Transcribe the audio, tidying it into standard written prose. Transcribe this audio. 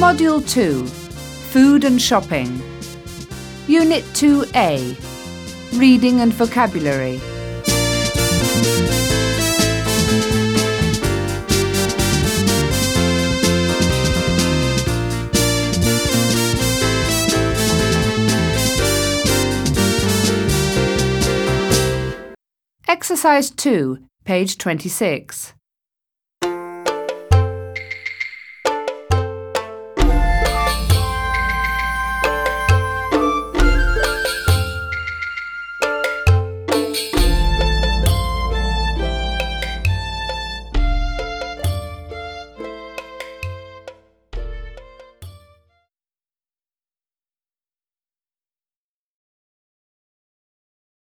Module 2, Food and Shopping. Unit 2A, Reading and Vocabulary. Exercise 2, page 26.